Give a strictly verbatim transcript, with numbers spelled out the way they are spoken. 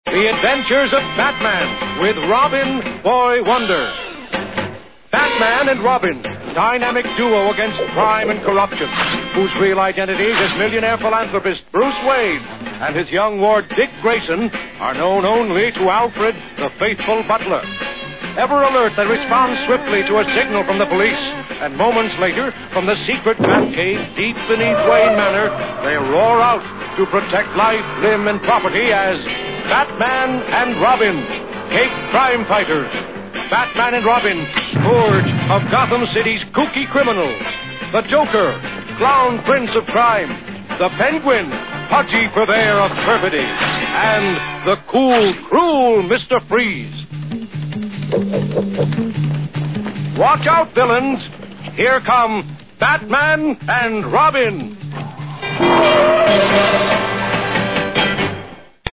The Adventures of Batman with Robin Boy Wonder. Batman and Robin, dynamic duo against crime and corruption, whose real identities as millionaire philanthropist Bruce Wayne and his young ward Dick Grayson are known only to Alfred, the faithful butler. Ever alert, they respond swiftly to a signal from the police, and moments later, from the secret Batcave deep beneath Wayne Manor, they roar out to protect life, limb, and property as Batman and Robin, Cape Crime Fighters. Batman and Robin, scourge of Gotham City's kooky criminals. The Joker, clown prince of crime. The Penguin, pudgy purveyor of perfidy. And the cool, cruel Mister Freeze. Watch out, villains. Here come Batman and Robin.